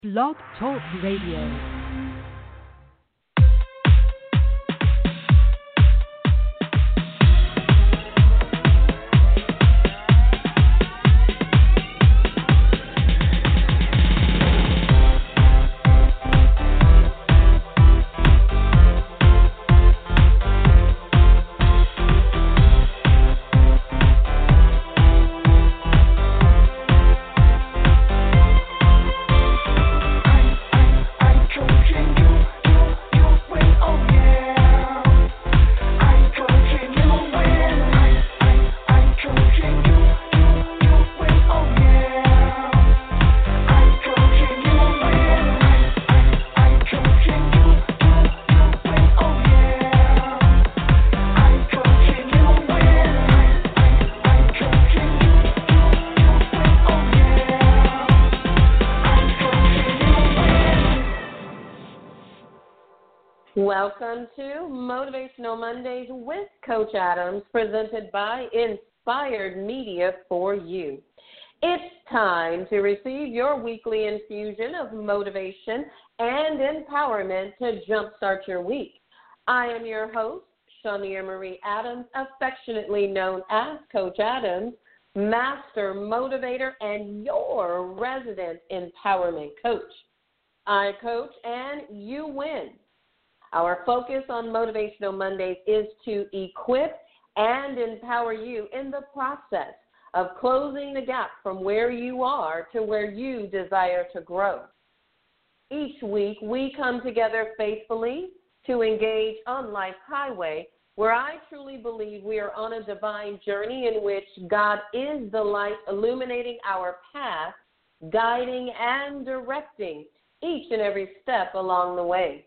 Blog Talk Radio. Welcome to Motivational Mondays with Coach Adams, presented by Inspired Media for you. It's time to receive your weekly infusion of motivation and empowerment to jumpstart your week. I am your host, Shania Marie Adams, affectionately known as Coach Adams, master motivator and your resident empowerment coach. I coach and you win. Our focus on Motivational Mondays is to equip and empower you in the process of closing the gap from where you are to where you desire to grow. Each week, we come together faithfully to engage on Life's highway, where I truly believe we are on a divine journey in which God is the light illuminating our path, guiding and directing each and every step along the way.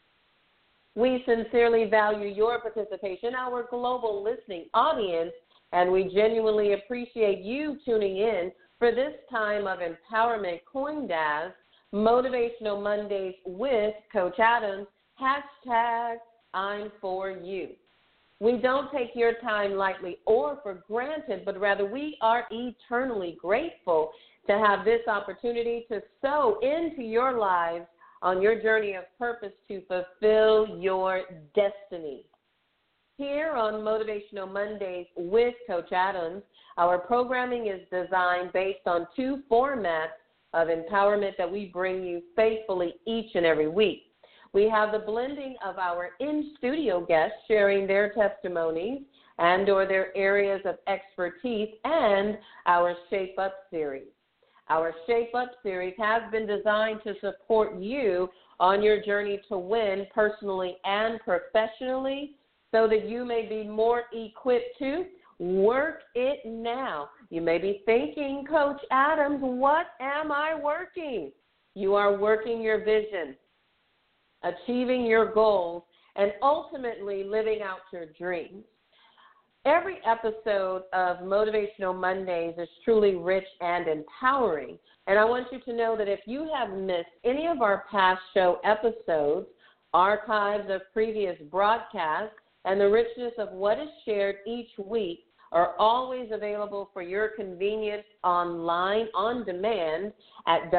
We sincerely value your participation, our global listening audience, and we genuinely appreciate you tuning in for this time of empowerment coined as Motivational Mondays with Coach Adams, hashtag I'm for you. We don't take your time lightly or for granted, but rather we are eternally grateful to have this opportunity to sow into your lives on your journey of purpose to fulfill your destiny. Here on Motivational Mondays with Coach Adams, our programming is designed based on two formats of empowerment that we bring you faithfully each and every week. We have the blending of our in-studio guests sharing their testimonies and or their areas of expertise and our Shape Up series. Our Shape Up series has been designed to support you on your journey to win personally and professionally so that you may be more equipped to work it now. You may be thinking, Coach Adams, what am I working? You are working your vision, achieving your goals, and ultimately living out your dreams. Every episode of Motivational Mondays is truly rich and empowering, and I want you to know that if you have missed any of our past show episodes, archives of previous broadcasts, and the richness of what is shared each week are always available for your convenience online on demand at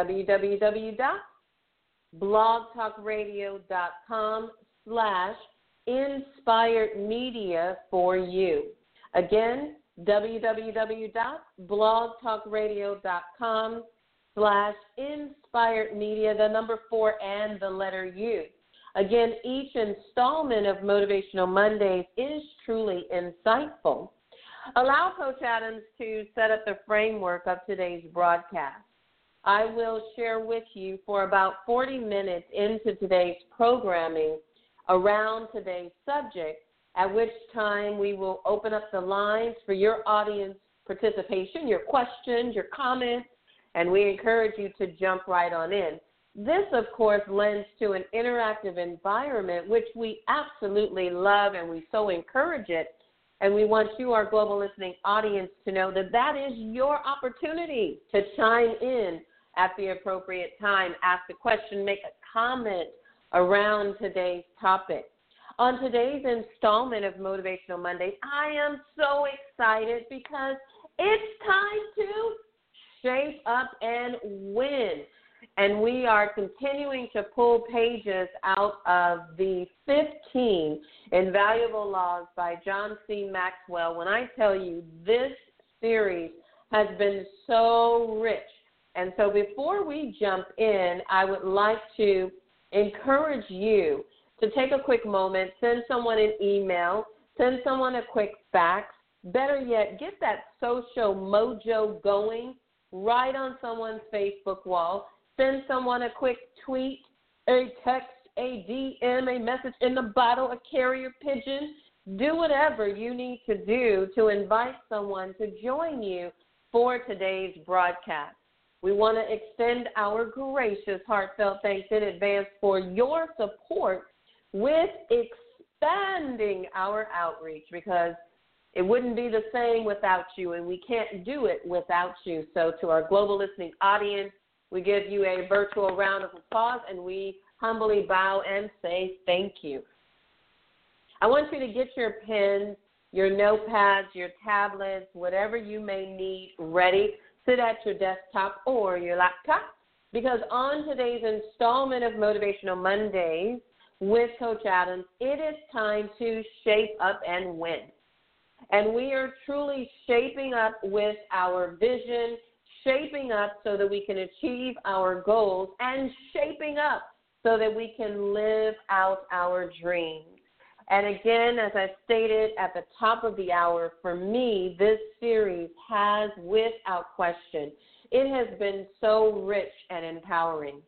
www.blogtalkradio.com/inspiredmedia for you. Again, www.blogtalkradio.com/inspiredmedia, the number 4 and the letter U. Again, each installment of Motivational Mondays is truly insightful. Allow Coach Adams to set up the framework of today's broadcast. I will share with you for about 40 minutes into today's programming around today's subject, at which time we will open up the lines for your audience participation, your questions, your comments, and we encourage you to jump right on in. This, of course, lends to an interactive environment, which we absolutely love and we so encourage it. And we want you, our global listening audience, to know that that is your opportunity to chime in at the appropriate time, ask a question, make a comment around today's topic. On today's installment of Motivational Mondays, I am so excited because it's time to shape up and win. And we are continuing to pull pages out of the 15 Invaluable Laws by John C. Maxwell. When I tell you, this series has been so rich. And so before we jump in, I would like to encourage you to take a quick moment, send someone an email, send someone a quick fax. Better yet, get that social mojo going right on someone's Facebook wall. Send someone a quick tweet, a text, a DM, a message in the bottle, a carrier pigeon. Do whatever you need to do to invite someone to join you for today's broadcast. We want to extend our gracious, heartfelt thanks in advance for your support with expanding our outreach, because it wouldn't be the same without you, and we can't do it without you. So to our global listening audience, we give you a virtual round of applause, and we humbly bow and say thank you. I want you to get your pens, your notepads, your tablets, whatever you may need ready. Sit at your desktop or your laptop, because on today's installment of Motivational Mondays with Coach Adams, it is time to shape up and win. And we are truly shaping up with our vision, shaping up so that we can achieve our goals, and shaping up so that we can live out our dreams. And again, as I stated at the top of the hour, for me, this series has, without question, it has been so rich and empowering.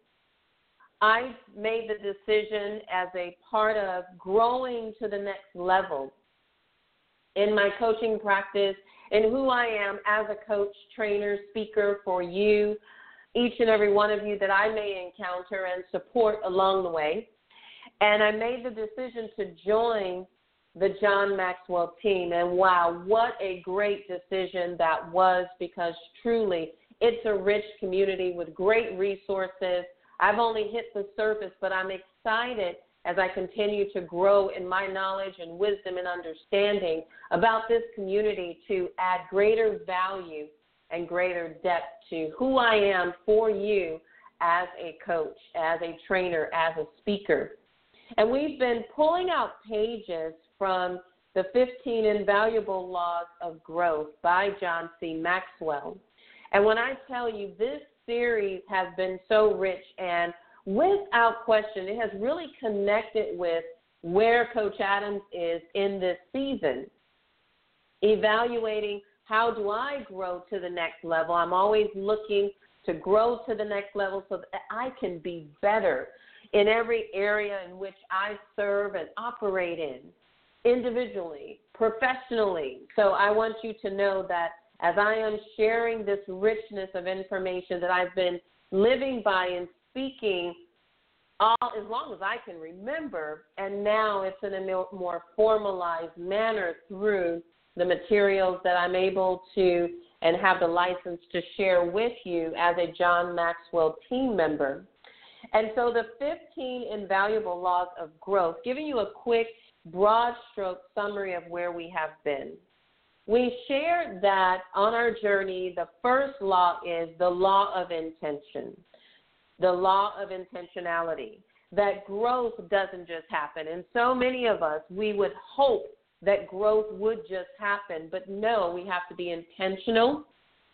I made the decision as a part of growing to the next level in my coaching practice, in who I am as a coach, trainer, speaker for you, each and every one of you that I may encounter and support along the way. And I made the decision to join the John Maxwell team. And wow, what a great decision that was, because truly it's a rich community with great resources. I've only hit the surface, but I'm excited as I continue to grow in my knowledge and wisdom and understanding about this community to add greater value and greater depth to who I am for you as a coach, as a trainer, as a speaker. And we've been pulling out pages from the 15 Invaluable Laws of Growth by John C. Maxwell. And when I tell you, this series has been so rich, and without question, it has really connected with where Coach Adams is in this season, evaluating how do I grow to the next level. I'm always looking to grow to the next level so that I can be better in every area in which I serve and operate in, individually, professionally. So I want you to know that as I am sharing this richness of information that I've been living by and speaking as long as I can remember, and now it's in a more formalized manner through the materials that I'm able to and have the license to share with you as a John Maxwell team member. And so the 15 Invaluable Laws of Growth, giving you a quick, broad stroke summary of where we have been. We shared that on our journey, the first law is the law of intention, the law of intentionality, that growth doesn't just happen. And so many of us, we would hope that growth would just happen, but no, we have to be intentional.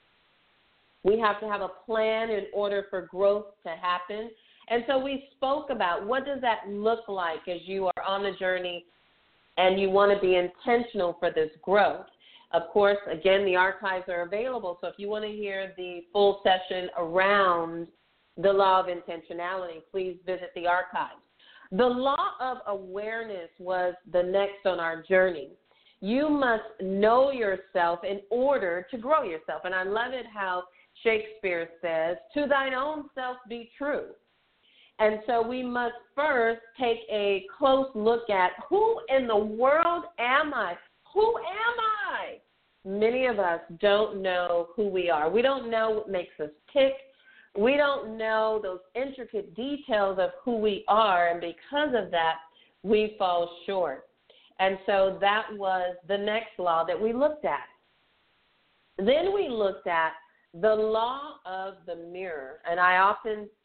We have to have a plan in order for growth to happen. And so we spoke about what does that look like as you are on the journey and you want to be intentional for this growth. Of course, again, the archives are available, so if you want to hear the full session around the law of intentionality, please visit the archives. The law of awareness was the next on our journey. You must know yourself in order to grow yourself. And I love it how Shakespeare says, to thine own self be true. And so we must first take a close look at who in the world am I? Who am I? Many of us don't know who we are. We don't know what makes us tick. We don't know those intricate details of who we are, and because of that, we fall short. And so that was the next law that we looked at. Then we looked at the law of the mirror, and I often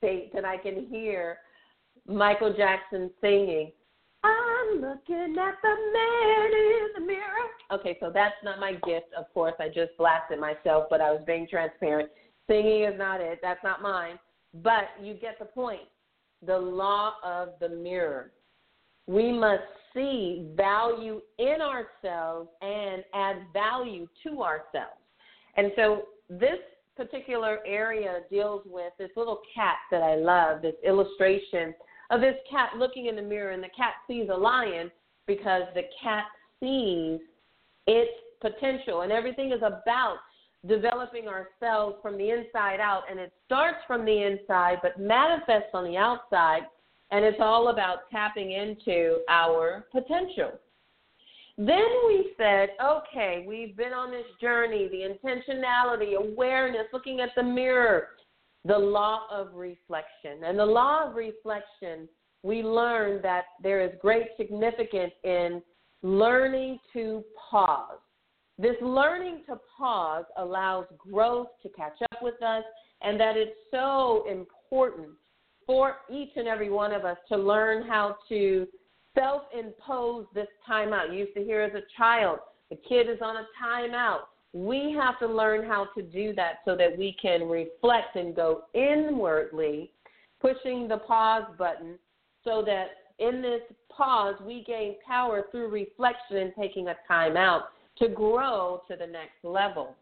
state that I can hear Michael Jackson singing, I'm looking at the man in the mirror. Okay, so that's not my gift, of course. I just blasted myself, but I was being transparent. Singing is not it. That's not mine. But you get the point. The law of the mirror. We must see value in ourselves and add value to ourselves. And so this particular area deals with this little cat that I love, this illustration of this cat looking in the mirror, and the cat sees a lion because the cat sees its potential. And everything is about developing ourselves from the inside out, and it starts from the inside but manifests on the outside, and it's all about tapping into our potential. Then we said, okay, we've been on this journey, the intentionality, awareness, looking at the mirror, the law of reflection. And the law of reflection, we learned that there is great significance in learning to pause. This learning to pause allows growth to catch up with us, and that it's so important for each and every one of us to learn how to self-impose this timeout. You used to hear as a child, the kid is on a timeout. We have to learn how to do that so that we can reflect and go inwardly, pushing the pause button so that in this pause we gain power through reflection and taking a time out to grow to the next level.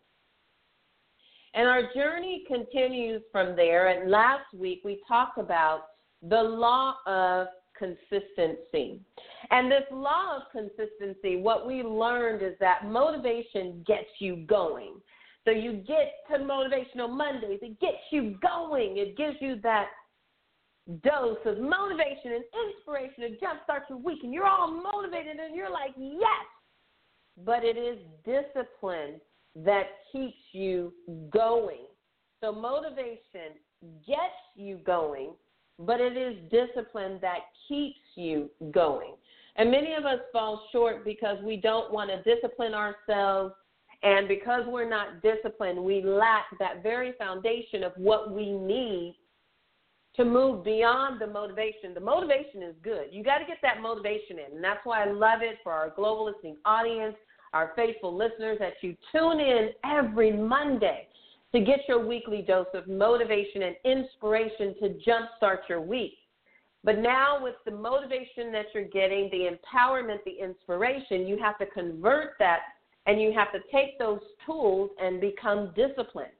And our journey continues from there. And last week we talked about the law of consistency. And this law of consistency, what we learned is that motivation gets you going. So you get to Motivational Mondays, it gets you going. It gives you that dose of motivation and inspiration to jumpstart your week, and you're all motivated and you're like, yes. But it is discipline that keeps you going. So motivation gets you going, but it is discipline that keeps you going. And many of us fall short because we don't want to discipline ourselves, and because we're not disciplined, we lack that very foundation of what we need to move beyond the motivation. The motivation is good. You got to get that motivation in, and that's why I love it for our global listening audience, our faithful listeners, that you tune in every Monday to get your weekly dose of motivation and inspiration to jumpstart your week. But now with the motivation that you're getting, the empowerment, the inspiration, you have to convert that, and you have to take those tools and become disciplined.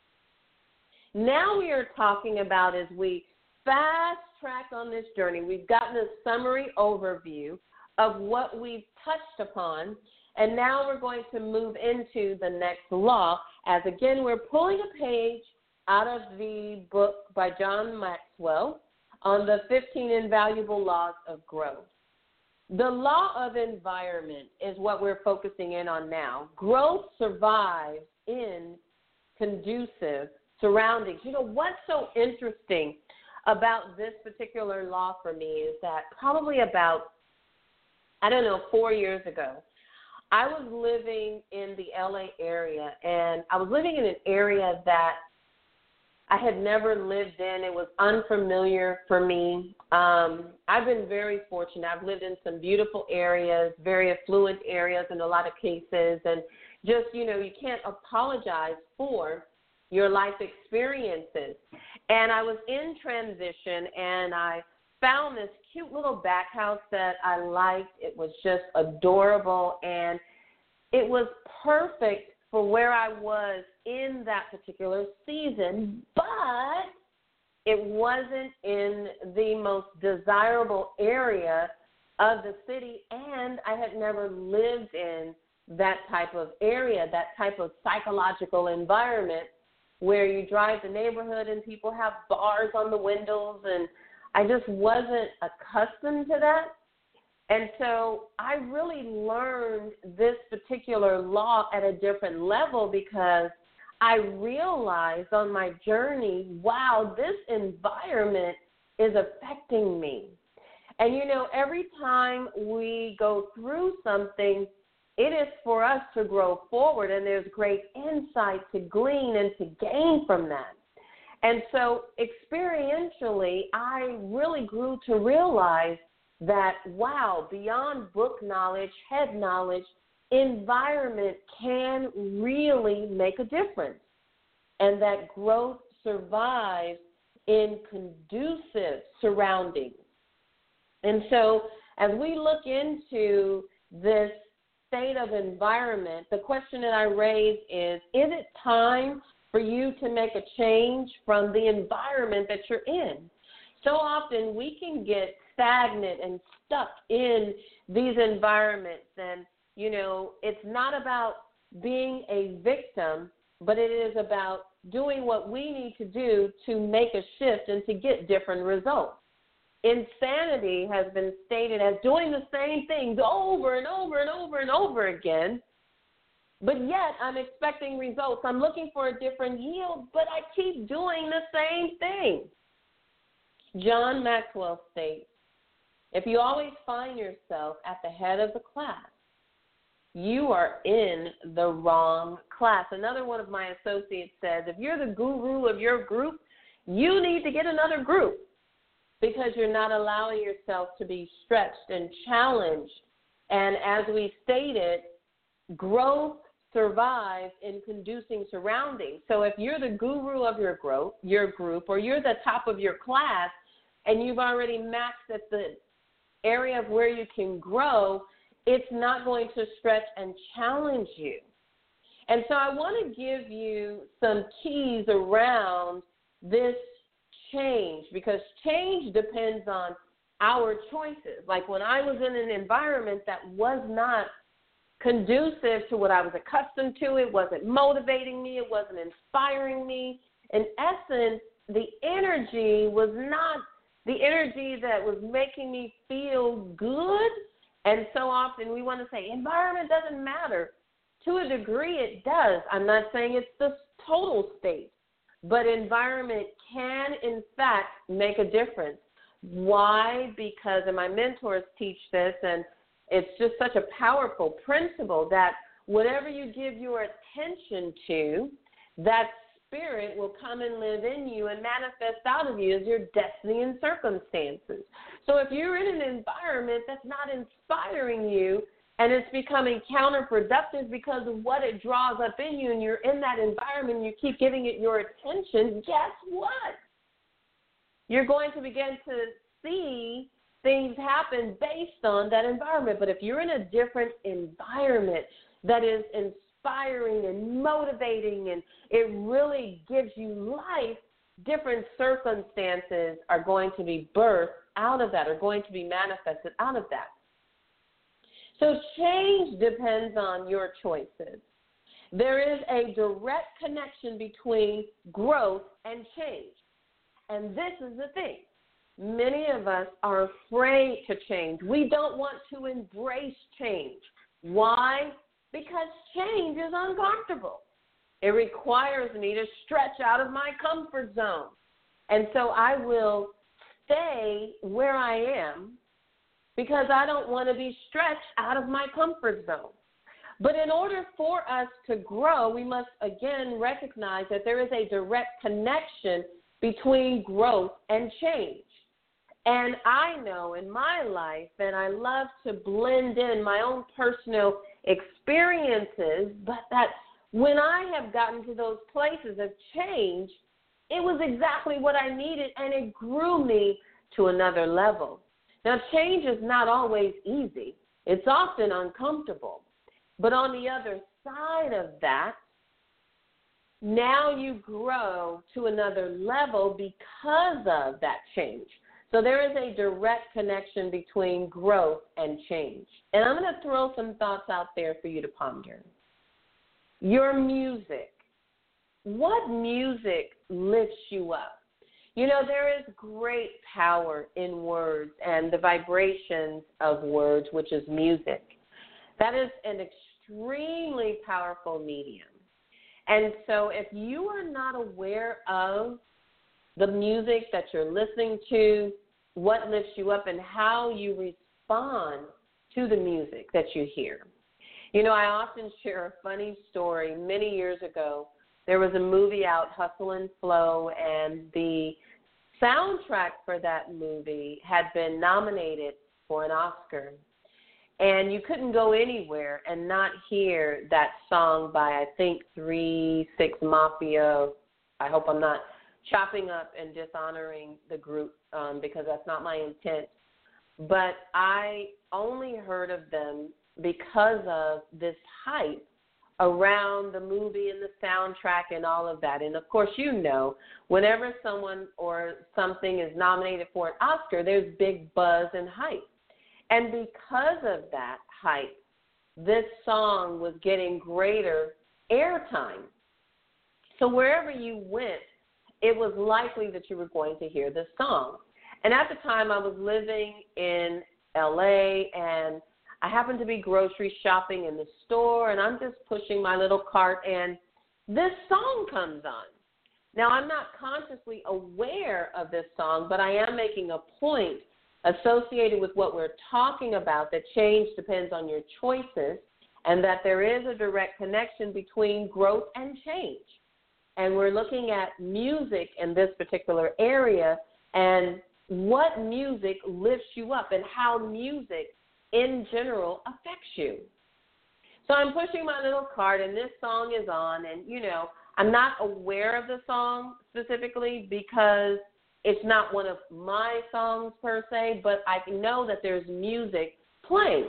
Now we are talking about, as we fast track on this journey, we've gotten a summary overview of what we've touched upon, and now we're going to move into the next law, as again we're pulling a page out of the book by John Maxwell on the 15 Invaluable Laws of Growth. The law of environment is what we're focusing in on now. Growth survives in conducive surroundings. You know, what's so interesting about this particular law for me is that probably about, 4 years ago, I was living in the LA area, and I was living in an area that I had never lived in. It was unfamiliar for me. I've been very fortunate. I've lived in some beautiful areas, very affluent areas in a lot of cases, and just, you can't apologize for your life experiences. And I was in transition, and I found this cute little back house that I liked. It was just adorable, and it was perfect for where I was in that particular season, but it wasn't in the most desirable area of the city, and I had never lived in that type of area, that type of psychological environment where you drive the neighborhood and people have bars on the windows, and I just wasn't accustomed to that. And so I really learned this particular law at a different level because I realized on my journey, wow, this environment is affecting me. And, every time we go through something, it is for us to grow forward, and there's great insight to glean and to gain from that. And so experientially, I really grew to realize that, wow, beyond book knowledge, head knowledge, environment can really make a difference, and that growth survives in conducive surroundings. And so as we look into this state of environment, the question that I raise is it time for you to make a change from the environment that you're in? So often we can get stagnant and stuck in these environments, and, you know, it's not about being a victim, but it is about doing what we need to do to make a shift and to get different results. Insanity has been stated as doing the same things over and over and over and over again, but yet I'm expecting results. I'm looking for a different yield, but I keep doing the same thing. John Maxwell states, if you always find yourself at the head of the class, you are in the wrong class. Another one of my associates says, if you're the guru of your group, you need to get another group, because you're not allowing yourself to be stretched and challenged. And as we stated, growth survives in conducive surroundings. So if you're the guru of your group, or you're the top of your class, and you've already maxed at the area of where you can grow, it's not going to stretch and challenge you. And so I want to give you some keys around this change, because change depends on our choices. Like when I was in an environment that was not conducive to what I was accustomed to, it wasn't motivating me, it wasn't inspiring me. In essence, the energy was not the energy that was making me feel good. And so often we want to say environment doesn't matter. To a degree it does. I'm not saying it's the total state, but environment can, in fact, make a difference. Why? Because, and my mentors teach this, and it's just such a powerful principle, that whatever you give your attention to, that spirit will come and live in you and manifest out of you as your destiny and circumstances. So if you're in an environment that's not inspiring you, and it's becoming counterproductive because of what it draws up in you, and you're in that environment and you keep giving it your attention, guess what? You're going to begin to see things happen based on that environment. But if you're in a different environment that is inspiring and motivating, and it really gives you life, different circumstances are going to be birthed out of that, are going to be manifested out of that. So change depends on your choices. There is a direct connection between growth and change. And this is the thing. Many of us are afraid to change. We don't want to embrace change. Why? Because change is uncomfortable. It requires me to stretch out of my comfort zone. And so I will stay where I am, because I don't want to be stretched out of my comfort zone. But in order for us to grow, we must again recognize that there is a direct connection between growth and change. And I know in my life that I love to blend in my own personal experiences, but that when I have gotten to those places of change, it was exactly what I needed, and it grew me to another level. Now, change is not always easy. It's often uncomfortable. But on the other side of that, now you grow to another level because of that change. So there is a direct connection between growth and change. And I'm going to throw some thoughts out there for you to ponder. Your music. What music lifts you up? You know, there is great power in words and the vibrations of words, which is music. That is an extremely powerful medium. And so if you are not aware of the music that you're listening to, what lifts you up, and how you respond to the music that you hear. You know, I often share a funny story. Many years ago, there was a movie out, Hustle and Flow, and the soundtrack for that movie had been nominated for an Oscar. And you couldn't go anywhere and not hear that song by, I think, 3 6 Mafia. I hope I'm not chopping up and dishonoring the group because that's not my intent. But I only heard of them because of this hype around the movie and the soundtrack and all of that. And, of course, you know, whenever someone or something is nominated for an Oscar, there's big buzz and hype. And because of that hype, this song was getting greater airtime. So wherever you went, it was likely that you were going to hear this song. And at the time, I was living in L.A., and I happened to be grocery shopping in the store, and I'm just pushing my little cart, and this song comes on. Now, I'm not consciously aware of this song, but I am making a point associated with what we're talking about, that change depends on your choices, and that there is a direct connection between growth and change. And we're looking at music in this particular area and what music lifts you up and how music in general affects you. So I'm pushing my little cart, and this song is on, and, you know, I'm not aware of the song specifically because it's not one of my songs per se, but I know that there's music playing.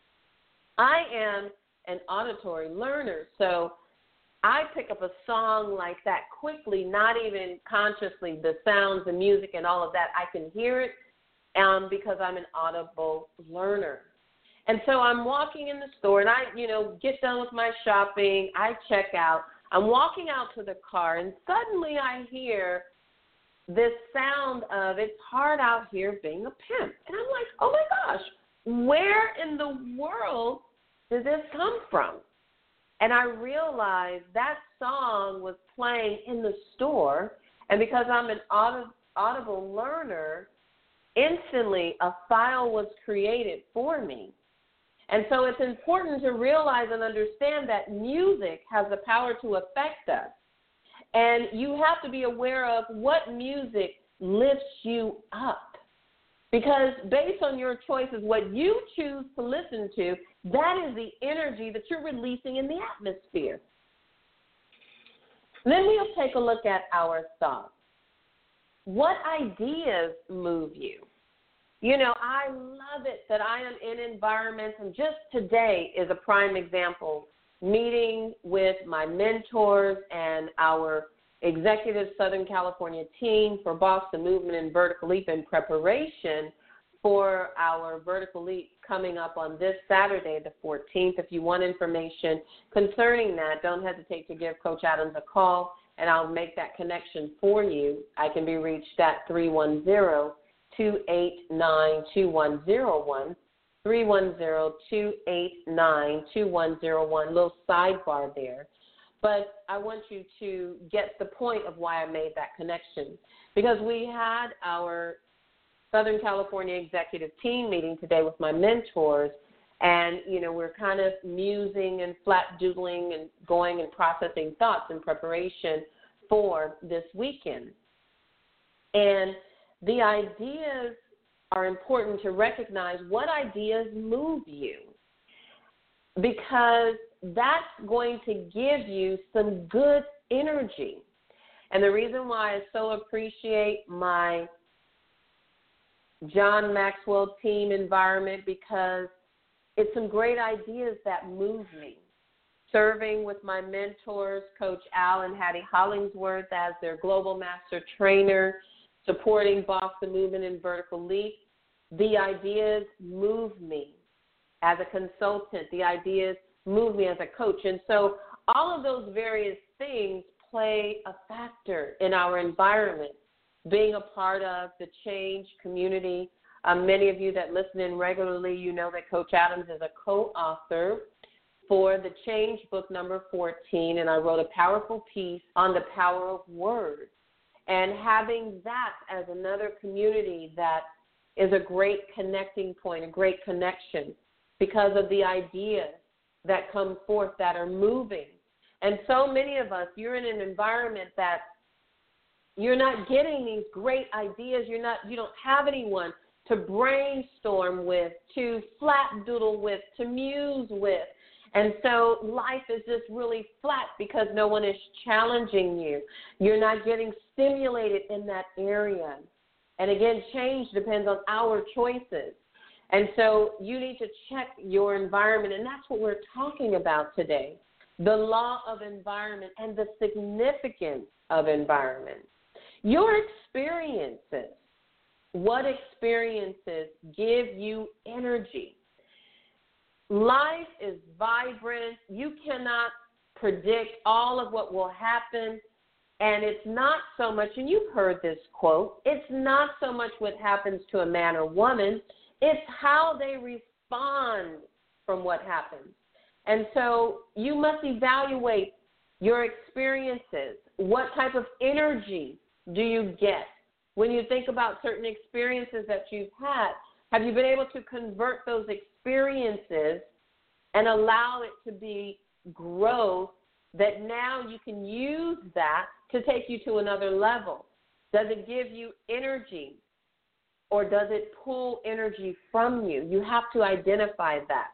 I am an auditory learner, so I pick up a song like that quickly, not even consciously, the sounds, the music, and all of that. I can hear it because I'm an audible learner. And so I'm walking in the store, and I, get done with my shopping. I check out. I'm walking out to the car, and suddenly I hear this sound of "It's Hard Out Here Being a Pimp." And I'm like, oh, my gosh, where in the world did this come from? And I realized that song was playing in the store, and because I'm an audible learner, instantly a file was created for me. And so it's important to realize and understand that music has the power to affect us. And you have to be aware of what music lifts you up. Because based on your choices, what you choose to listen to, that is the energy that you're releasing in the atmosphere. Then we'll take a look at our thoughts. What ideas move you? I love it that I am in environments, and just today is a prime example, meeting with my mentors and our executive Southern California team for Boss the Movement and Vertical Leap in preparation for our Vertical Leap coming up on this Saturday, the 14th. If you want information concerning that, don't hesitate to give Coach Adams a call, and I'll make that connection for you. I can be reached at 310-289-2101, 310-289-2101, little sidebar there. But I want you to get the point of why I made that connection, because we had our Southern California executive team meeting today with my mentors, and, we're kind of musing and flat doodling and going and processing thoughts in preparation for this weekend. And the ideas are important to recognize what ideas move you, because that's going to give you some good energy. And the reason why I so appreciate my John Maxwell team environment, because it's some great ideas that move me. Serving with my mentors, Coach Al and Hattie Hollingsworth as their global master trainer, supporting Boss the Movement and Vertical Leap, the ideas move me as a consultant. The ideas move me as a coach. And so all of those various things play a factor in our environment. Being a part of the Change community, many of you that listen in regularly, you know that Coach Adams is a co-author for the Change book number 14, and I wrote a powerful piece on the power of words. And having that as another community that is a great connecting point, a great connection, because of the ideas that come forth that are moving. And so many of us, you're in an environment that you're not getting these great ideas. You don't have anyone to brainstorm with, to flapdoodle with, to muse with. And so life is just really flat because no one is challenging you. You're not getting stimulated in that area. And again, change depends on our choices. And so you need to check your environment, and that's what we're talking about today, the law of environment and the significance of environment. Your experiences, what experiences give you energy? Life is vibrant. You cannot predict all of what will happen. And it's not so much, and you've heard this quote, it's not so much what happens to a man or woman, it's how they respond from what happens. And so you must evaluate your experiences. What type of energy do you get? When you think about certain experiences that you've had, have you been able to convert those experiences and allow it to be growth that now you can use that to take you to another level? Does it give you energy or does it pull energy from you? You have to identify that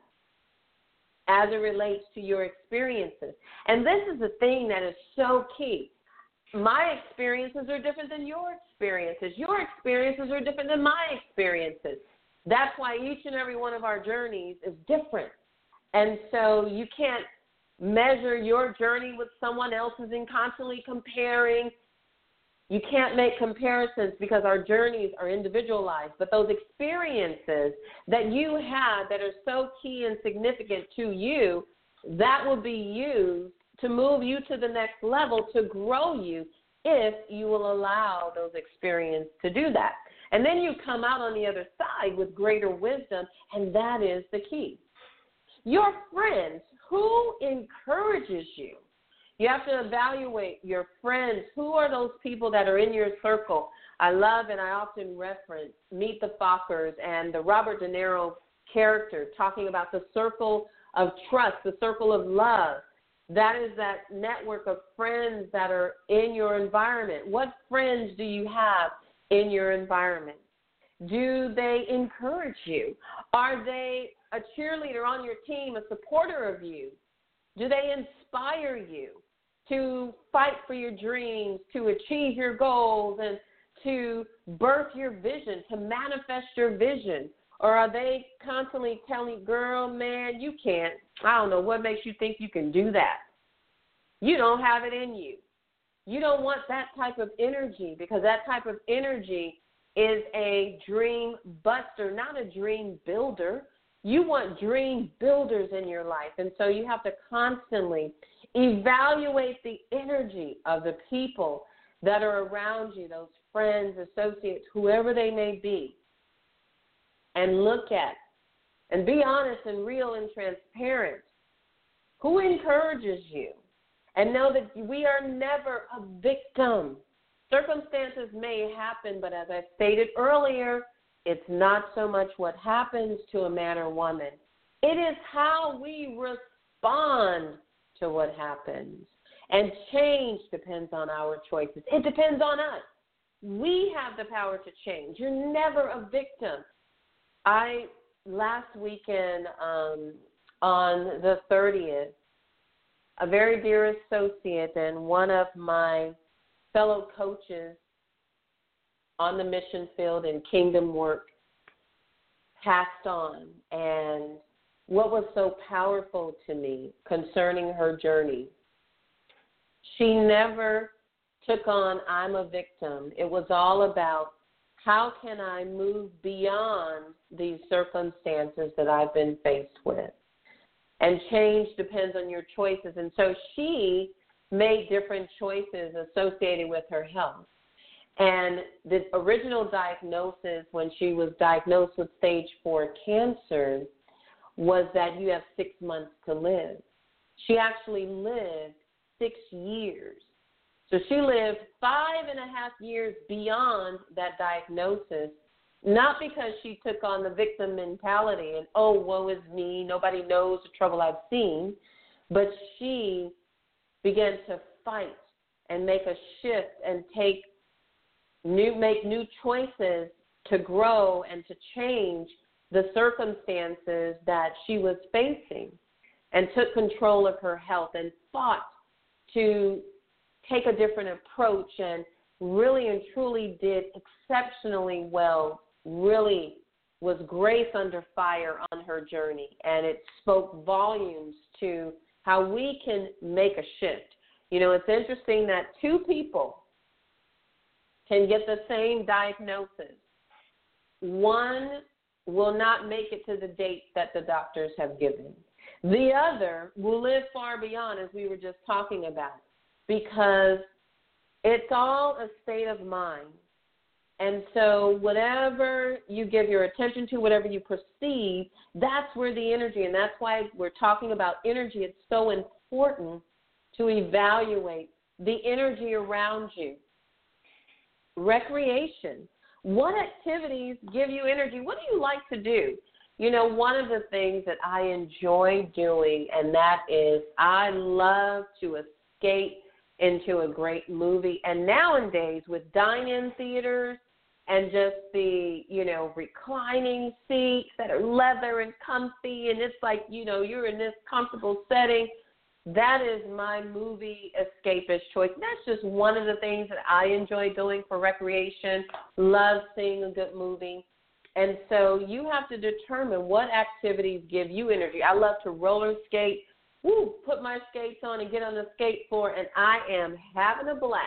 as it relates to your experiences. And this is the thing that is so key. My experiences are different than your experiences. Your experiences are different than my experiences. That's why each and every one of our journeys is different. And so you can't measure your journey with someone else's and constantly comparing. You can't make comparisons because our journeys are individualized. But those experiences that you have that are so key and significant to you, that will be used to move you to the next level, to grow you, if you will allow those experiences to do that. And then you come out on the other side with greater wisdom, and that is the key. Your friends, who encourages you? You have to evaluate your friends. Who are those people that are in your circle? I love and I often reference Meet the Fockers and the Robert De Niro character talking about the circle of trust, the circle of love. That is that network of friends that are in your environment. What friends do you have in your environment? Do they encourage you? Are they a cheerleader on your team, a supporter of you? Do they inspire you to fight for your dreams, to achieve your goals, and to birth your vision, to manifest your vision? Or are they constantly telling you, girl, man, you can't. I don't know what makes you think you can do that. You don't have it in you. You don't want that type of energy, because that type of energy is a dream buster, not a dream builder. You want dream builders in your life. And so you have to constantly evaluate the energy of the people that are around you, those friends, associates, whoever they may be, and look at and be honest and real and transparent. Who encourages you? And know that we are never a victim. Circumstances may happen, but as I stated earlier, it's not so much what happens to a man or woman. It is how we respond to what happens. And change depends on our choices. It depends on us. We have the power to change. You're never a victim. Last weekend on the 30th, a very dear associate and one of my fellow coaches on the mission field in kingdom work passed on. And what was so powerful to me concerning her journey, she never took on, I'm a victim. It was all about, how can I move beyond these circumstances that I've been faced with? And change depends on your choices. And so she made different choices associated with her health. And the original diagnosis, when she was diagnosed with stage 4 cancer, was that you have 6 months to live. She actually lived 6 years. So she lived 5.5 years beyond that diagnosis, not because she took on the victim mentality and, oh, woe is me, nobody knows the trouble I've seen, but she begin to fight and make a shift and make new choices to grow and to change the circumstances that she was facing, and took control of her health and fought to take a different approach, and really and truly did exceptionally well, really was grace under fire on her journey. And it spoke volumes to how we can make a shift. You know, it's interesting that two people can get the same diagnosis. One will not make it to the date that the doctors have given. The other will live far beyond, as we were just talking about, because it's all a state of mind. And so whatever you give your attention to, whatever you perceive, that's where the energy, and that's why we're talking about energy. It's so important to evaluate the energy around you. Recreation. What activities give you energy? What do you like to do? You know, one of the things that I enjoy doing, and that is I love to escape into a great movie. And nowadays with dine-in theaters and just the, you know, reclining seats that are leather and comfy, and it's like, you know, you're in this comfortable setting, that is my movie escapist choice. That's just one of the things that I enjoy doing for recreation. Love seeing a good movie. And so you have to determine what activities give you energy. I love to roller skate. Put my skates on and get on the skate floor, and I am having a blast.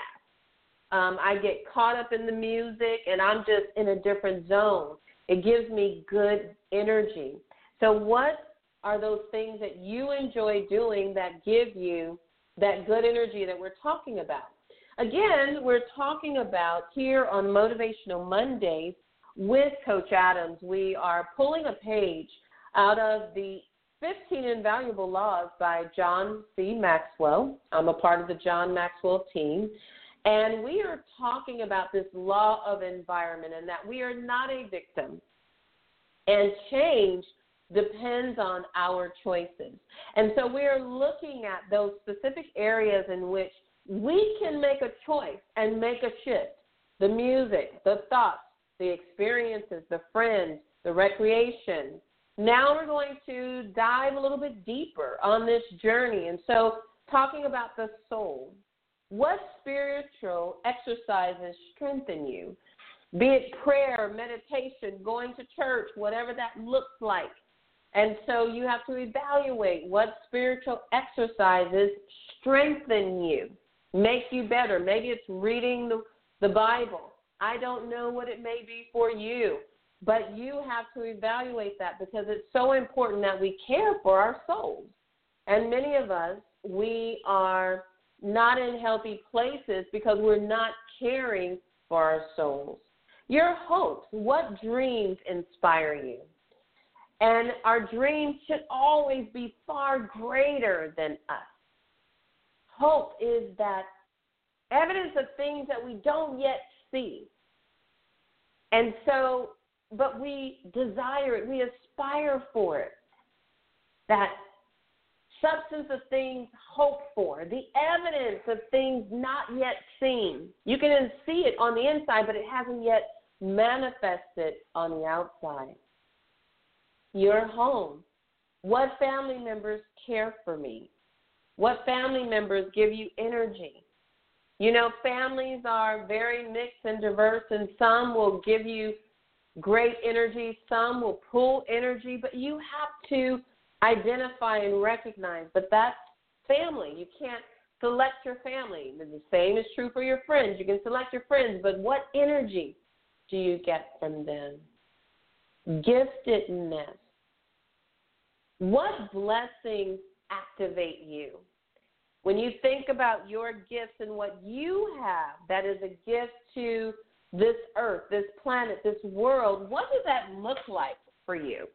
I get caught up in the music, and I'm just in a different zone. It gives me good energy. So what are those things that you enjoy doing that give you that good energy that we're talking about? Again, we're talking about here on Motivational Mondays with Coach Adams. We are pulling a page out of the 15 Invaluable Laws by John C. Maxwell. I'm a part of the John Maxwell team. And we are talking about this law of environment, and that we are not a victim. And change depends on our choices. And so we are looking at those specific areas in which we can make a choice and make a shift. The music, the thoughts, the experiences, the friends, the recreation. Now we're going to dive a little bit deeper on this journey. And so talking about the soul, what spiritual exercises strengthen you? Be it prayer, meditation, going to church, whatever that looks like. And so you have to evaluate what spiritual exercises strengthen you, make you better. Maybe it's reading the Bible. I don't know what it may be for you, but you have to evaluate that, because it's so important that we care for our souls. And many of us, we are not in healthy places because we're not caring for our souls. Your hopes, what dreams inspire you? And our dreams should always be far greater than us. Hope is that evidence of things that we don't yet see. And so, but we desire it, we aspire for it. That substance of things hoped for, the evidence of things not yet seen. You can see it on the inside, but it hasn't yet manifested on the outside. Your home. What family members care for me? What family members give you energy? You know, families are very mixed and diverse, and some will give you great energy, some will pull energy, but you have to identify and recognize, but that's family. You can't select your family. The same is true for your friends. You can select your friends, but what energy do you get from them? Giftedness. What blessings activate you? When you think about your gifts and what you have that is a gift to this earth, this planet, this world, what does that look like for you?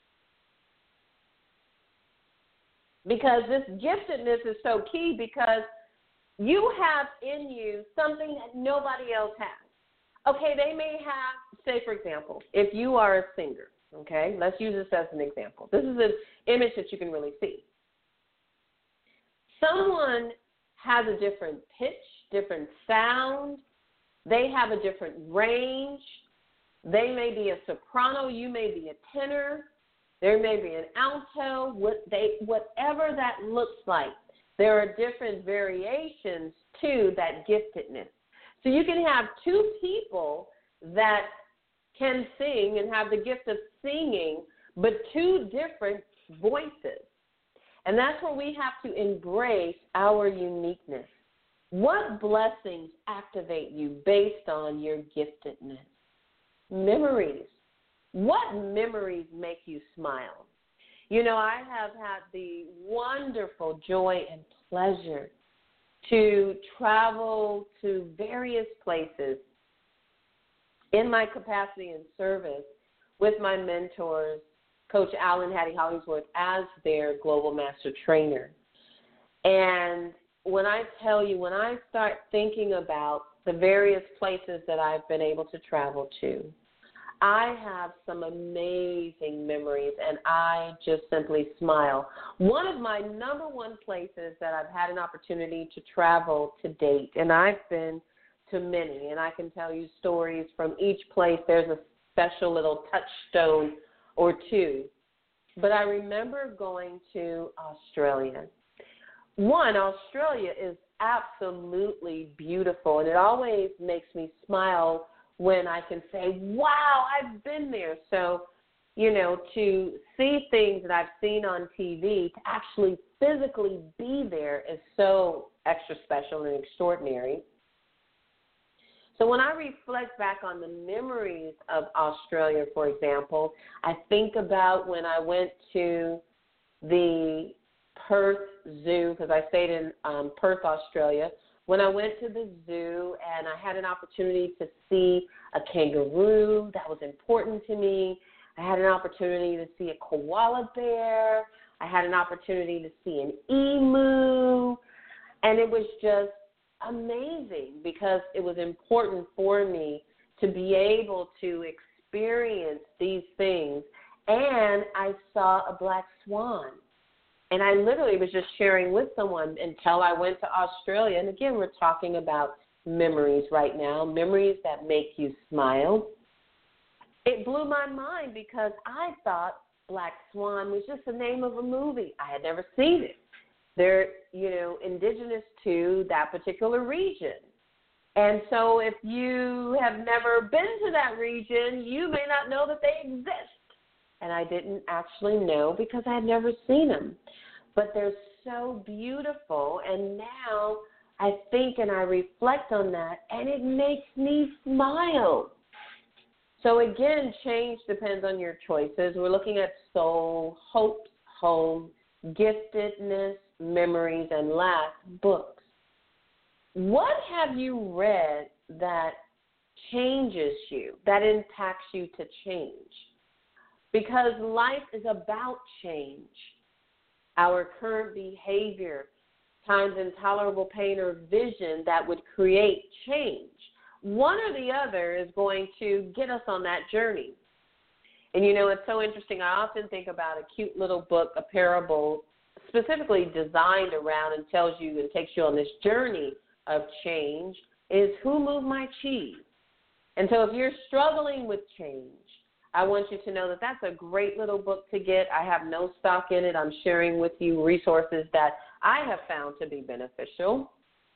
Because this giftedness is so key, because you have in you something that nobody else has. Okay, they may have, say, for example, if you are a singer, okay, let's use this as an example. This is an image that you can really see. Someone has a different pitch, different sound. They have a different range. They may be a soprano, you may be a tenor. There may be an alto, whatever that looks like. There are different variations to that giftedness. So you can have two people that can sing and have the gift of singing, but two different voices. And that's where we have to embrace our uniqueness. What blessings activate you based on your giftedness? Memories. What memories make you smile? You know, I have had the wonderful joy and pleasure to travel to various places in my capacity and service with my mentors, Coach Alan Hattie Hollingsworth, as their Global Master Trainer. And when I tell you, when I start thinking about the various places that I've been able to travel to, I have some amazing memories, and I just simply smile. One of my number one places that I've had an opportunity to travel to date, and I've been to many, and I can tell you stories from each place. There's a special little touchstone or two. But I remember going to Australia. One, Australia is absolutely beautiful, and it always makes me smile when I can say, wow, I've been there. So, you know, to see things that I've seen on TV, to actually physically be there is so extra special and extraordinary. So when I reflect back on the memories of Australia, for example, I think about when I went to the Perth Zoo, because I stayed in Perth, Australia. When I went to the zoo and I had an opportunity to see a kangaroo, that was important to me. I had an opportunity to see a koala bear. I had an opportunity to see an emu. And it was just amazing because it was important for me to be able to experience these things. And I saw a black swan. And I literally was just sharing with someone until I went to Australia. And again, we're talking about memories right now, memories that make you smile. It blew my mind because I thought Black Swan was just the name of a movie. I had never seen it. They're, you know, indigenous to that particular region. And so if you have never been to that region, you may not know that they exist. And I didn't actually know because I had never seen them. But they're so beautiful, and now I think and I reflect on that, and it makes me smile. So again, change depends on your choices. We're looking at soul, hopes, home, giftedness, memories, and last, books. What have you read that changes you, that impacts you to change? Because life is about change. Our current behavior, times intolerable pain or vision that would create change. One or the other is going to get us on that journey. And, you know, it's so interesting. I often think about a cute little book, a parable, specifically designed around and tells you and takes you on this journey of change, is Who Moved My Cheese? And so if you're struggling with change, I want you to know that that's a great little book to get. I have no stock in it. I'm sharing with you resources that I have found to be beneficial.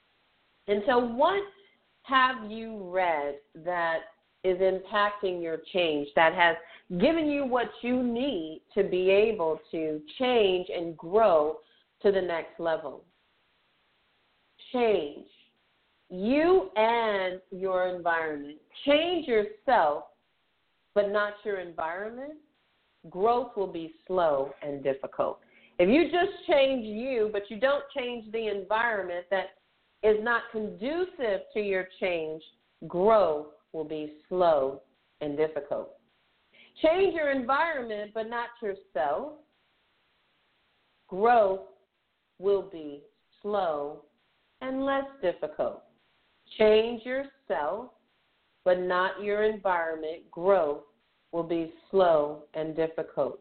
And so what have you read that is impacting your change, that has given you what you need to be able to change and grow to the next level? Change. You and your environment. Change yourself, but not your environment. Growth will be slow and difficult. If you just change you, but you don't change the environment that is not conducive to your change, growth will be slow and difficult. Change your environment, but not yourself. Growth will be slow and less difficult. Change yourself, but not your environment. Growth will be slow and difficult.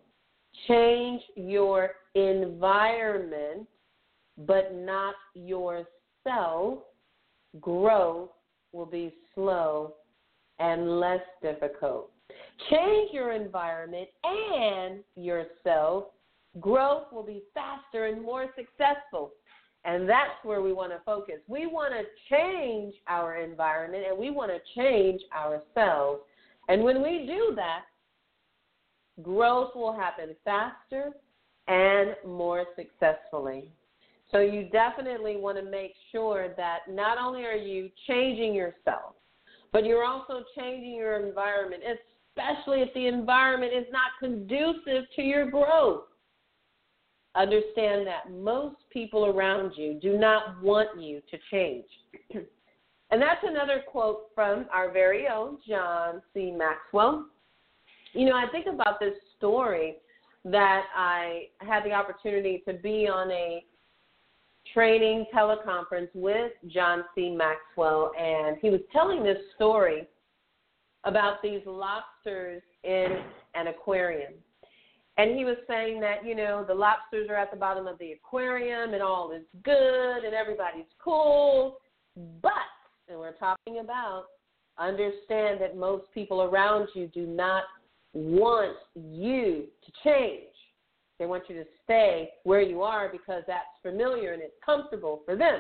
Change your environment, but not yourself. yourself, growth will be slow and less difficult. Change your environment and yourself, growth will be faster and more successful. And that's where we want to focus. We want to change our environment and we want to change ourselves. And when we do that, growth will happen faster and more successfully. So you definitely want to make sure that not only are you changing yourself, but you're also changing your environment, especially if the environment is not conducive to your growth. Understand that most people around you do not want you to change. And that's another quote from our very own John C. Maxwell. You know, I think about this story that I had the opportunity to be on a training teleconference with John C. Maxwell, and he was telling this story about these lobsters in an aquarium. And he was saying that, you know, the lobsters are at the bottom of the aquarium and all is good and everybody's cool. But, and we're talking about, understand that most people around you do not want you to change. They want you to stay where you are because that's familiar and it's comfortable for them.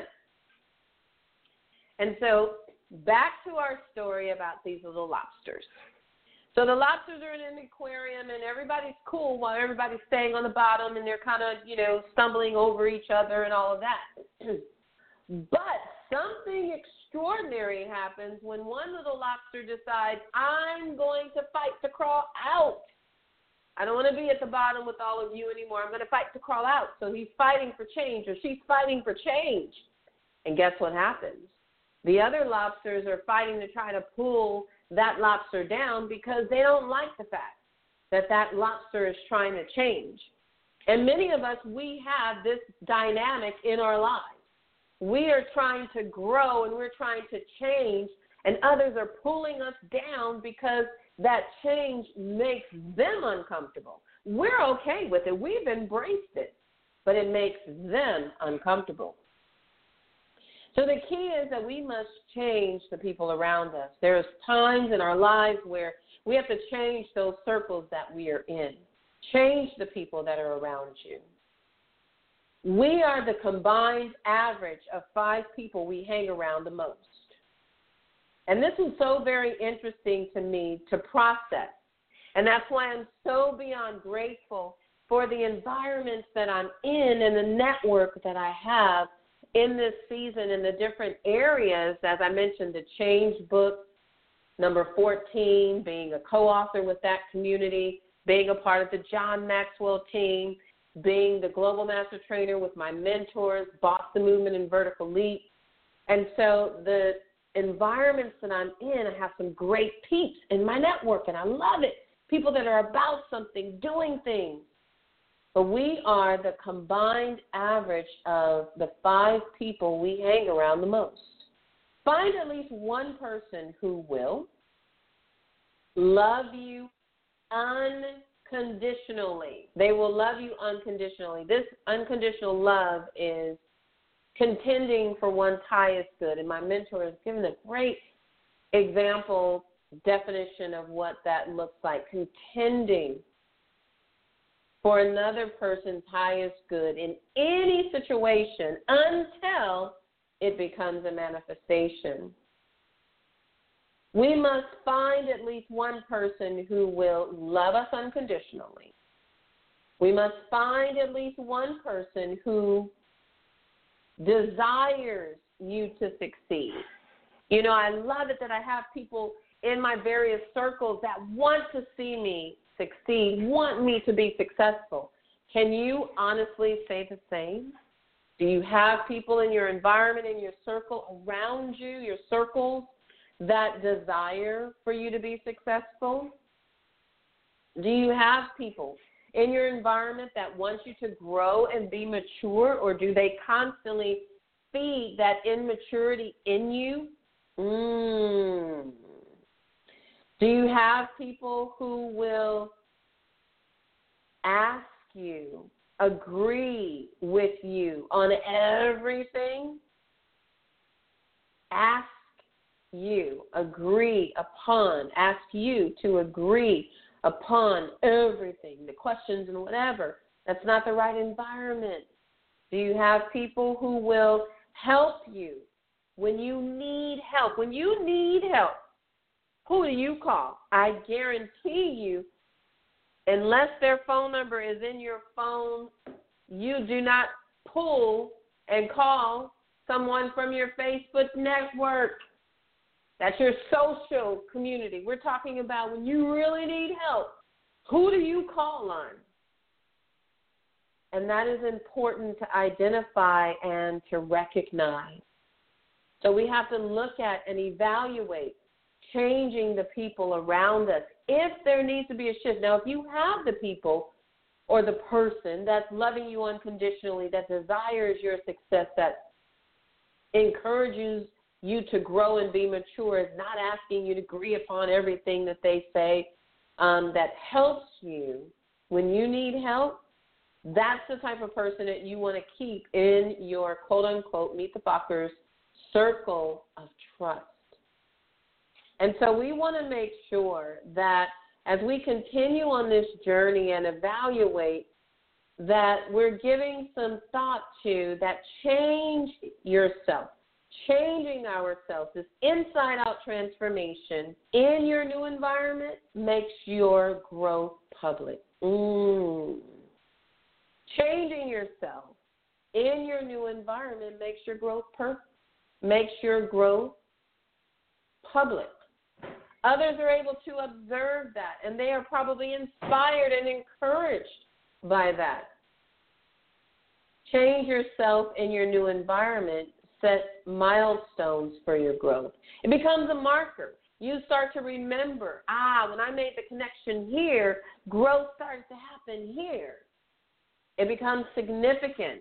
And so back to our story about these little lobsters. So the lobsters are in an aquarium and everybody's cool while everybody's staying on the bottom and they're kind of, you know, stumbling over each other and all of that. But something extraordinary happens when one little lobster decides, I'm going to fight to crawl out. I don't want to be at the bottom with all of you anymore. I'm going to fight to crawl out. So he's fighting for change, or she's fighting for change. And guess what happens? The other lobsters are fighting to try to pull that lobster down because they don't like the fact that that lobster is trying to change. And many of us, we have this dynamic in our lives. We are trying to grow and we're trying to change, and others are pulling us down because that change makes them uncomfortable. We're okay with it. We've embraced it, but it makes them uncomfortable. So the key is that we must change the people around us. There's times in our lives where we have to change those circles that we are in. Change the people that are around you. We are the combined average of 5 people we hang around the most. And this is so very interesting to me to process. And that's why I'm so beyond grateful for the environments that I'm in and the network that I have in this season in the different areas. As I mentioned, the Change book, number 14, being a co-author with that community, being a part of the John Maxwell team, being the Global Master Trainer with my mentors, Boss the Movement and Vertical Leap. And so the environments that I'm in, I have some great peeps in my network, and I love it. People that are about something, doing things. But we are the combined average of the 5 people we hang around the most. Find at least one person who will love you unconditionally. They will love you unconditionally. This unconditional love is contending for one's highest good. And my mentor has given a great example, definition of what that looks like. Contending for another person's highest good in any situation until it becomes a manifestation. We must find at least one person who will love us unconditionally. We must find at least one person who desires you to succeed. You know, I love it that I have people in my various circles that want to see me succeed, want me to be successful. Can you honestly say the same? Do you have people in your environment, in your circle around you, your circles, that desire for you to be successful? Do you have people in your environment that want you to grow and be mature, or do they constantly feed that immaturity in you? Do you have people who will ask you, agree with you on everything? ask you to agree upon everything, the questions and whatever. That's not the right environment. Do you have people who will help you when you need help? When you need help, who do you call? I guarantee you, unless their phone number is in your phone, you do not pull and call someone from your Facebook network. That's your social community. We're talking about when you really need help, who do you call on? And that is important to identify and to recognize. So we have to look at and evaluate changing the people around us if there needs to be a shift. Now, if you have the people or the person that's loving you unconditionally, that desires your success, that encourages you to grow and be mature, is not asking you to agree upon everything that they say, that helps you when you need help, that's the type of person that you want to keep in your quote-unquote, meet the Fockers, circle of trust. And so we want to make sure that as we continue on this journey and evaluate, that we're giving some thought to that change yourself, changing ourselves, this inside-out transformation in your new environment makes your growth public. Changing yourself in your new environment makes your growth public. Others are able to observe that, and they are probably inspired and encouraged by that. Change yourself in your new environment sets milestones for your growth. It becomes a marker. You start to remember, when I made the connection here, growth starts to happen here. It becomes significant.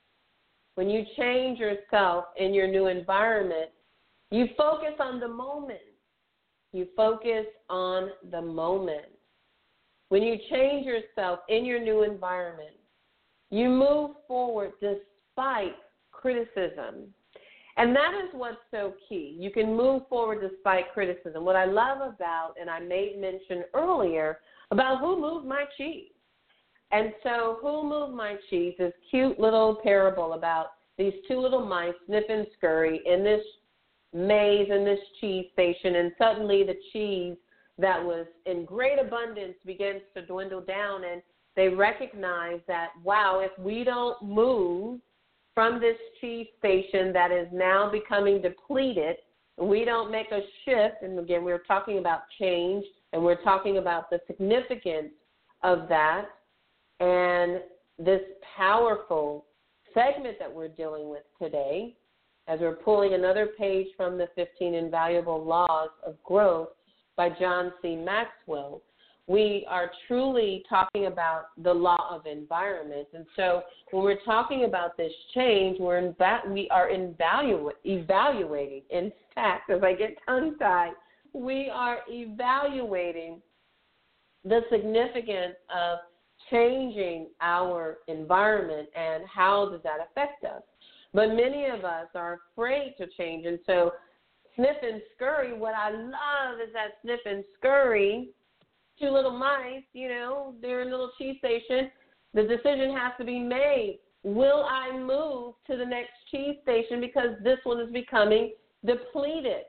When you change yourself in your new environment, you focus on the moment. You focus on the moment. When you change yourself in your new environment, you move forward despite criticism. And that is what's so key. You can move forward despite criticism. What I love about, and I made mention earlier, about Who Moved My Cheese. And so Who Moved My Cheese, this cute little parable about these two little mice sniff and scurry in this maze in this cheese station, and suddenly the cheese that was in great abundance begins to dwindle down, and they recognize that, wow, if we don't move from this cheese station that is now becoming depleted, we don't make a shift, and again, we're talking about change, and we're talking about the significance of that, and this powerful segment that we're dealing with today, as we're pulling another page from the 15 Invaluable Laws of Growth by John C. Maxwell, we are truly talking about the law of environment. And so when we're talking about this change, we are evaluating. In fact, as I get tongue-tied, we are evaluating the significance of changing our environment and how does that affect us. But many of us are afraid to change. And so Sniff and Scurry, what I love is that Sniff and Scurry, two little mice, they're in a little cheese station. The decision has to be made. Will I move to the next cheese station because this one is becoming depleted?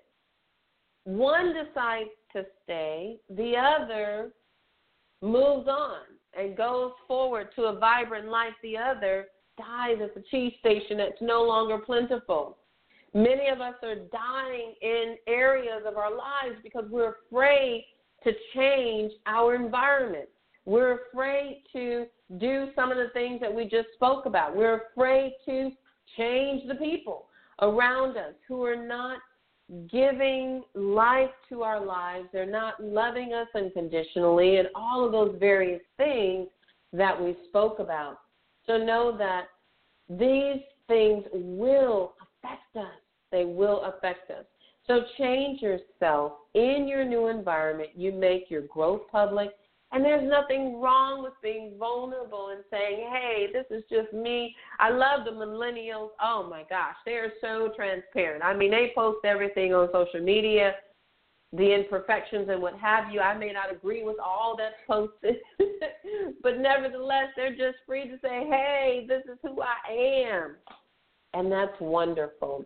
One decides to stay. The other moves on and goes forward to a vibrant life. The other dies at the cheese station that's no longer plentiful. Many of us are dying in areas of our lives because we're afraid to change our environment. We're afraid to do some of the things that we just spoke about. We're afraid to change the people around us who are not giving life to our lives. They're not loving us unconditionally, and all of those various things that we spoke about. So know that these things will affect us. They will affect us. So change yourself in your new environment. You make your growth public. And there's nothing wrong with being vulnerable and saying, hey, this is just me. I love the millennials. Oh, my gosh, they are so transparent. I mean, they post everything on social media, the imperfections and what have you. I may not agree with all that's posted, but nevertheless, they're just free to say, hey, this is who I am. And that's wonderful.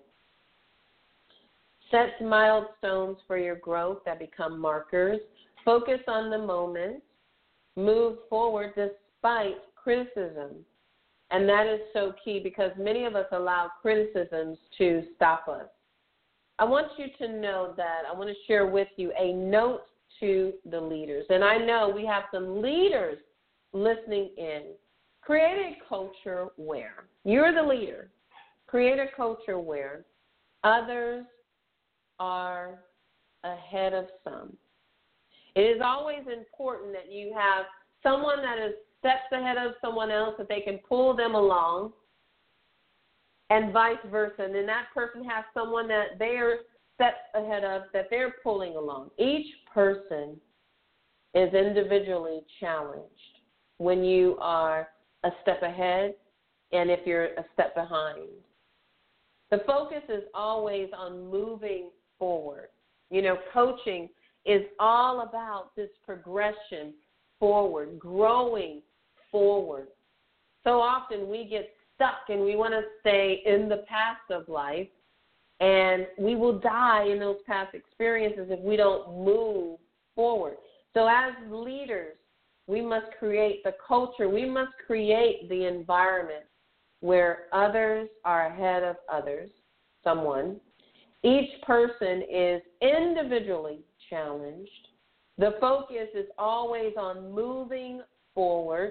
Set milestones for your growth that become markers. Focus on the moment. Move forward despite criticism. And that is so key because many of us allow criticisms to stop us. I want you to know that I want to share with you a note to the leaders. And I know we have some leaders listening in. Create a culture where you're the leader. Create a culture where others are ahead of some. It is always important that you have someone that is steps ahead of someone else, that they can pull them along, and vice versa. And then that person has someone that they're steps ahead of that they're pulling along. Each person is individually challenged when you are a step ahead and if you're a step behind. The focus is always on moving forward. You know, coaching is all about this progression forward, growing forward. So often we get stuck and we want to stay in the past of life, and we will die in those past experiences if we don't move forward. So as leaders, we must create the culture. We must create the environment where others are ahead of others, someone. Each person is individually challenged. The focus is always on moving forward.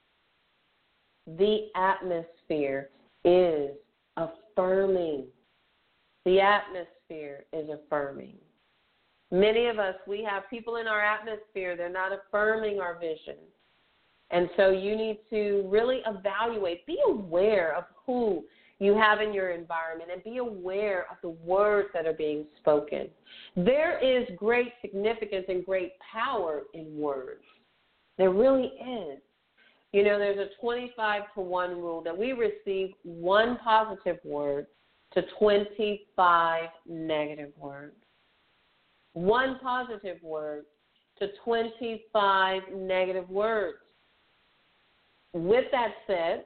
The atmosphere is affirming. The atmosphere is affirming. Many of us, we have people in our atmosphere, they're not affirming our vision. And so you need to really evaluate, be aware of who you have in your environment and be aware of the words that are being spoken. There is great significance and great power in words. There really is. You know, there's a 25-to-1 rule that we receive one positive word to 25 negative words. One positive word to 25 negative words. With that said,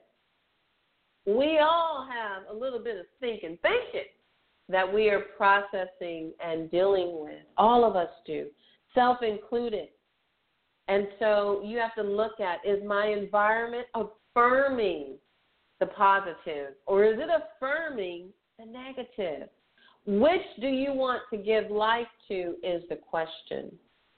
we all have a little bit of thinking that we are processing and dealing with. All of us do, self-included. And so you have to look at, is my environment affirming the positive, or is it affirming the negative? Which do you want to give life to is the question.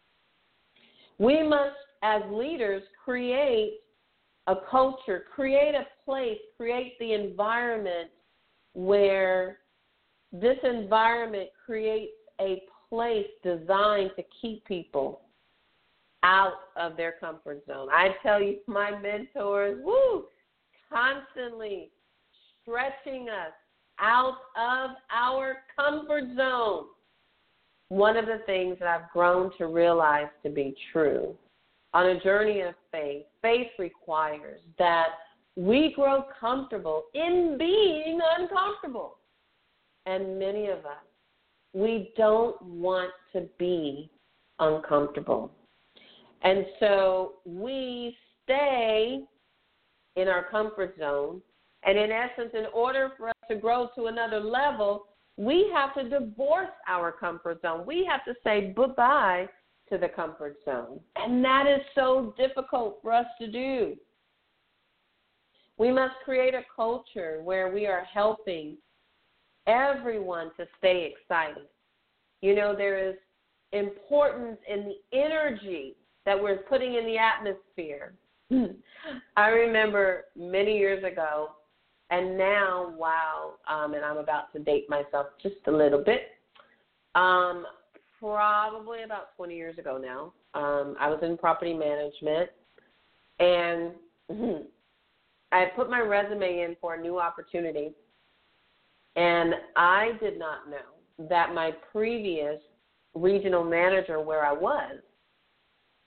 We must, as leaders, create a culture, create a place, create the environment where this environment creates a place designed to keep people out of their comfort zone. I tell you, my mentors, constantly stretching us out of our comfort zone. One of the things that I've grown to realize to be true on a journey of faith, faith requires that we grow comfortable in being uncomfortable. And many of us, we don't want to be uncomfortable. And so we stay in our comfort zone. And in essence, in order for us to grow to another level, we have to divorce our comfort zone. We have to say bye-bye to the comfort zone. And that is so difficult for us to do. We must create a culture where we are helping everyone to stay excited. You know, there is importance in the energy that we're putting in the atmosphere. I remember many years ago, and now, and I'm about to date myself just a little bit, probably about 20 years ago now, I was in property management, and I had put my resume in for a new opportunity, and I did not know that my previous regional manager where I was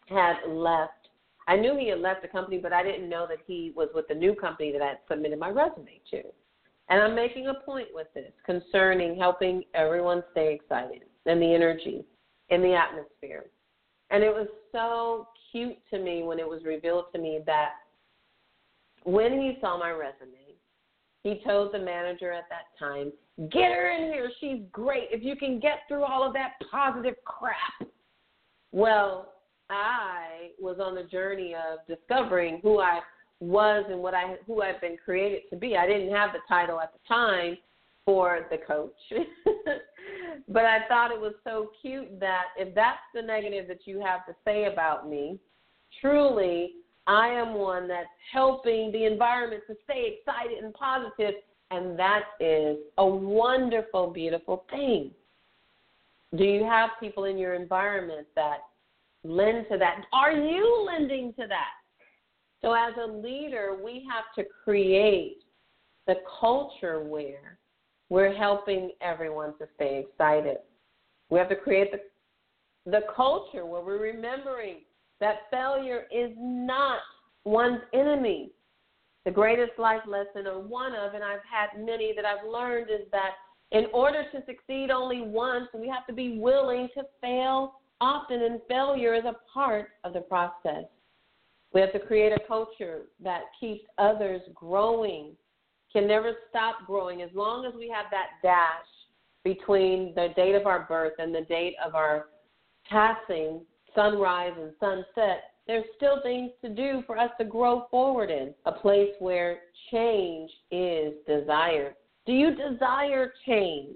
had left. I knew he had left the company, but I didn't know that he was with the new company that I had submitted my resume to. And I'm making a point with this concerning helping everyone stay excited and the energy in the atmosphere. And it was so cute to me when it was revealed to me that when he saw my resume, he told the manager at that time, get her in here. She's great. If you can get through all of that positive crap. Well, I was on the journey of discovering who I was and who I've been created to be. I didn't have the title at the time for the coach, but I thought it was so cute that if that's the negative that you have to say about me, truly I am one that's helping the environment to stay excited and positive, and that is a wonderful, beautiful thing. Do you have people in your environment that lend to that? Are you lending to that? So as a leader, we have to create the culture where we're helping everyone to stay excited. We have to create the culture where we're remembering that failure is not one's enemy. The greatest life lesson, or one of, and I've had many that I've learned, is that in order to succeed only once, we have to be willing to fail often, and failure is a part of the process. We have to create a culture that keeps others growing, can never stop growing. As long as we have that dash between the date of our birth and the date of our passing, sunrise and sunset, there's still things to do for us to grow forward in, a place where change is desired. Do you desire change?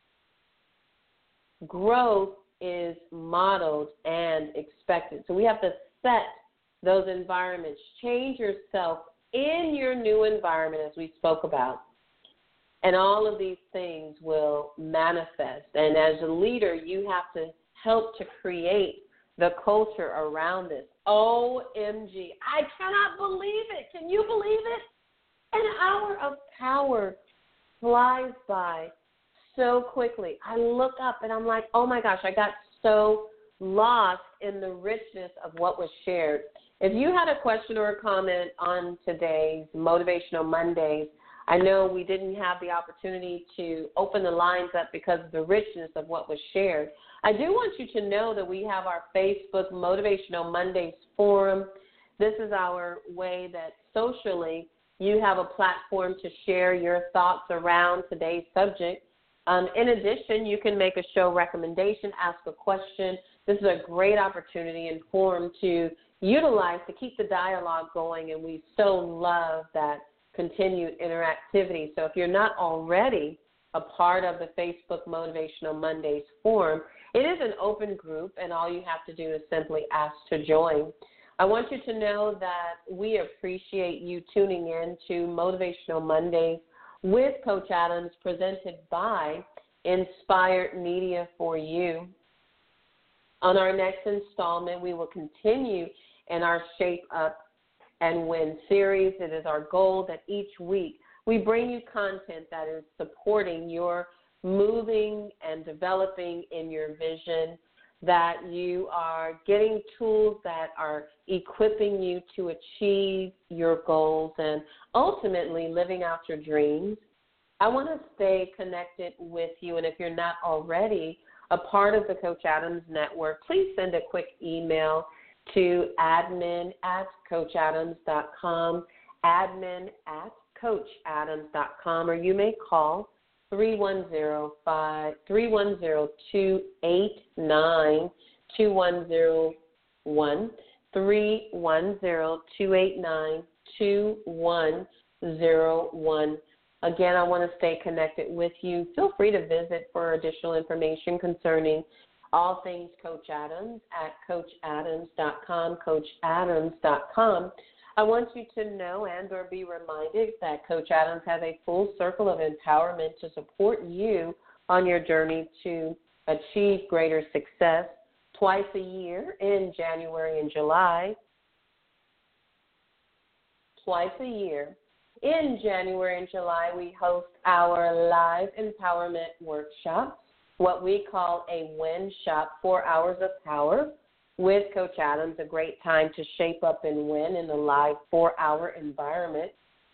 Growth is modeled and expected. So we have to set those environments. Change yourself in your new environment, as we spoke about. And all of these things will manifest. And as a leader, you have to help to create the culture around this. OMG. I cannot believe it. Can you believe it? An hour of power flies by so quickly. I look up and I'm like, oh my gosh, I got so lost in the richness of what was shared. If you had a question or a comment on today's Motivational Mondays, I know we didn't have the opportunity to open the lines up because of the richness of what was shared. I do want you to know that we have our Facebook Motivational Mondays forum. This is our way that socially you have a platform to share your thoughts around today's subject. In addition, you can make a show recommendation, ask a question. This is a great opportunity and forum to utilize to keep the dialogue going, and we so love that continued interactivity. So if you're not already a part of the Facebook Motivational Mondays forum, it is an open group, and all you have to do is simply ask to join. I want you to know that we appreciate you tuning in to Motivational Mondays with Coach Adams, presented by Inspired Media for You. On our next installment, we will continue in our Shape Up and Win series. It is our goal that each week we bring you content that is supporting your moving and developing in your vision, that you are getting tools that are equipping you to achieve your goals and ultimately living out your dreams. I want to stay connected with you, and if you're not already a part of the Coach Adams Network, please send a quick email to admin@coachadams.com, admin@coachadams.com, or you may call 310-289-2101, 310-289-2101. Again, I want to stay connected with you. Feel free to visit for additional information concerning all things Coach Adams at coachadams.com, coachadams.com. I want you to know and or be reminded that Coach Adams has a full circle of empowerment to support you on your journey to achieve greater success twice a year in January and July. Twice a year. In January and July, we host our live empowerment workshops, what we call a WIN shop, 4 hours of power. with Coach Adams, a great time to shape up and win in a live 4-hour environment.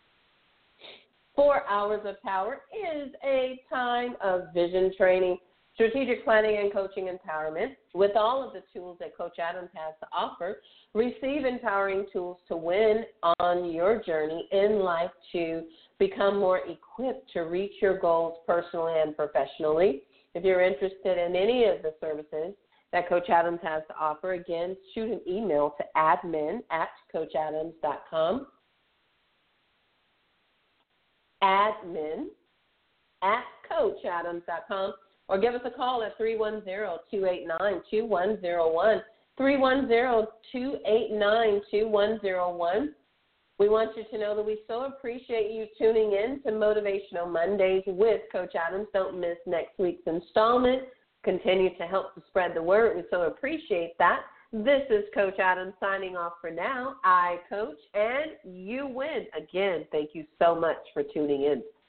4 hours of power is a time of vision training, strategic planning, and coaching empowerment. With all of the tools that Coach Adams has to offer, receive empowering tools to win on your journey in life to become more equipped to reach your goals personally and professionally. If you're interested in any of the services that Coach Adams has to offer, again, shoot an email to admin@coachadams.com. admin@coachadams.com, or give us a call at 310-289-2101, 310-289-2101. We want you to know that we so appreciate you tuning in to Motivational Mondays with Coach Adams. Don't miss next week's installment. Continue to help to spread the word. We so appreciate that. This is Coach Adams signing off for now. I coach and you win. Again, thank you so much for tuning in.